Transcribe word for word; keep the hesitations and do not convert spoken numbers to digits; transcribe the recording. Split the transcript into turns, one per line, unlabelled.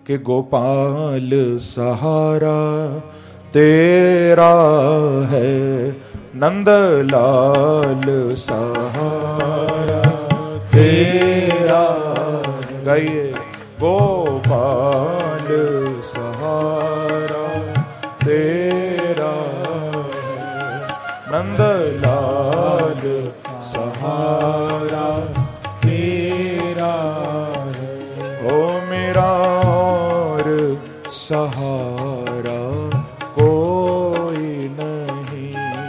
कि गोपाल सहारा तेरा है, नंदलाल सहारा तेरा। गाइए, गोपाल सहारा तेरा है, नंद